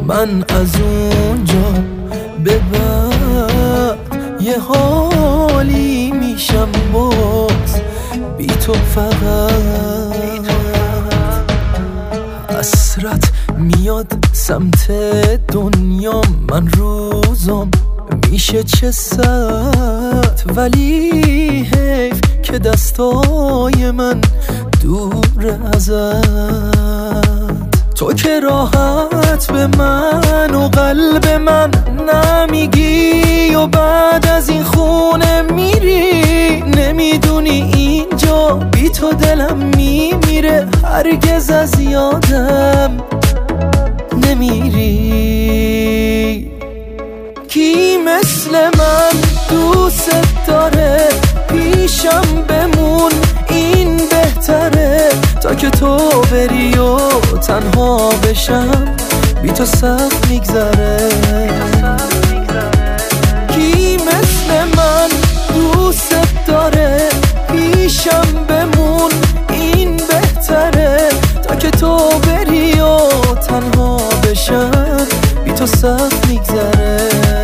من از اونجا به بعد یه حالی میشم باز بی تو فقط. حسرت میاد سمت دنیا، من روزم میشه چه ساعت، ولی حیف که دستای من دور ازت. تو که راحت به من و قلب من نمیگی و بعد از این خونه میری، نمیدونی اینجا بی تو دلم میمیره، هرگز از یادم نمیری. کی مثل من دوست داره پیشم بمون، این بهتره تا که تو بری و تنها بشم بی تو سخت میگذره. کی مثل من دوست داره پیشم بمون، این بهتره تا که تو بری و تنها بشم بی تو سخت میگذره.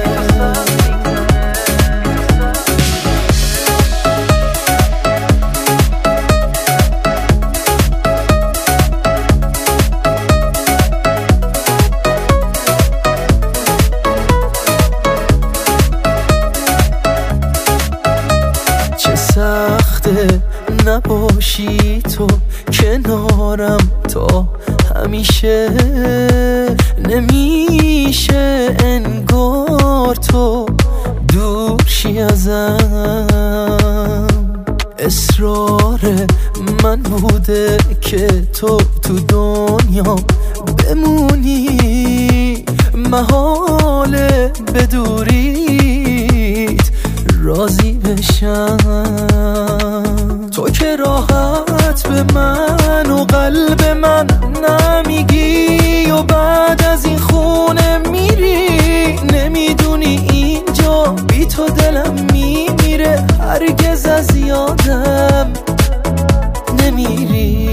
سخته نباشی تو کنارم تا همیشه، نمیشه انگار تو دور شی ازم. اصرار من بوده که تو دنیا بمونی، محاله بدوریت راضی بشم. تو که راحت به من و قلب من نمیگی و بعد از این خونه میری، نمیدونی اینجا بی تو دلم میمیره، هرگز از یادم نمیری.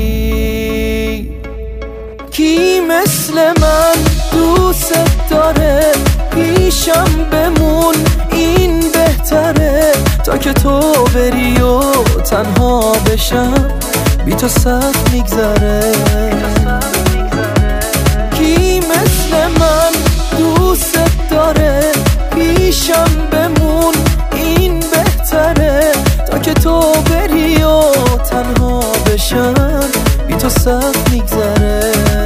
کی مثل من دوست داره پیشم بمون، این بهتره تا که تو بری و تنها بشم بی تو سخت میگذره. کی مثل من دوست داره پیشم بمون، این بهتره تا که تو بری و تنها بشم بی تو سخت میگذره.